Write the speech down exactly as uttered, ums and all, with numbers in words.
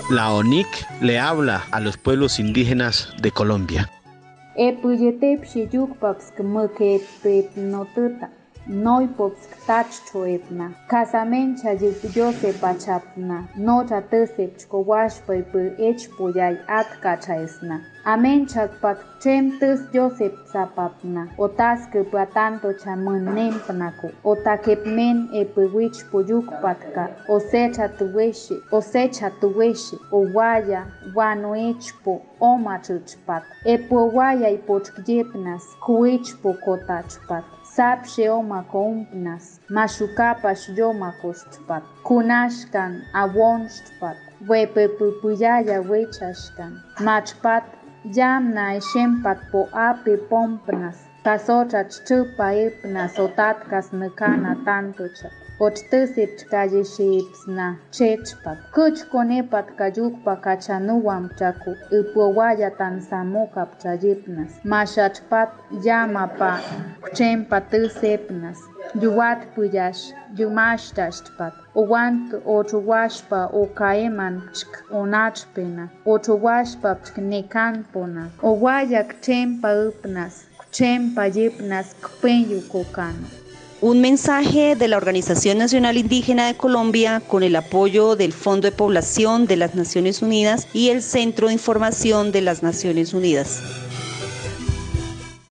La O N I C le habla a los pueblos indígenas de Colombia. Noi pops tach choepna, casamencha yuse pachapna, nota tesep chkowash pepe ech poyay at kachaesna. Amenchak pat chem tes josep sapapna, otas que patanto chamun nempanaco, otakep men epewich poyuk patka, osecha tuweshi, osecha tuweshi, owaya, wano echpo, omachuchpat, epowaya ipochkyepnas, kuichpo kotachpat. Sapshe oma kompnas, mashukapash yoma kostpat, kunashkan awonstpat, wepepupuyaya wechashkan, machpat yamna eshempat po ape pompnas, kasochach chupa epnas otatkas nekana tantocha. Ochtesip chkayeshipsna chechpat, kuch konepat kayukpa kachanuam chaku, upowaya tansamokap chayipnas, mashachpat yamapa kuchempa tesepnas, yuwat puyash, yumashtashpat, owant ochuwashpa okaeman chk onachpena, ochuwashpa chknekanpona, owaya kuchempa upnas, kuchempa yipnas kpenyu kokano. Un mensaje de la Organización Nacional Indígena de Colombia con el apoyo del Fondo de Población de las Naciones Unidas y el Centro de Información de las Naciones Unidas.